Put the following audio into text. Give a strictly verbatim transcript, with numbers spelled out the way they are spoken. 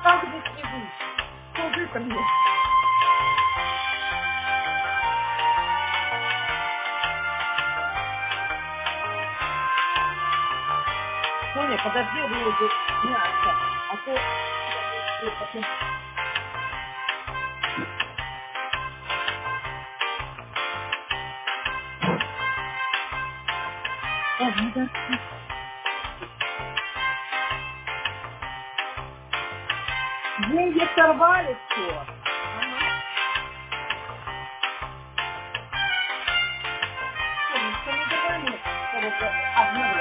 Как здесь не выйти? Скажи-ка мне. Соня, подожди, выложу мясо. А то я не успею потом. Ладно, да. Деньги сорвали все. Ага. Сонечка, ну давай мы с тобой обновим.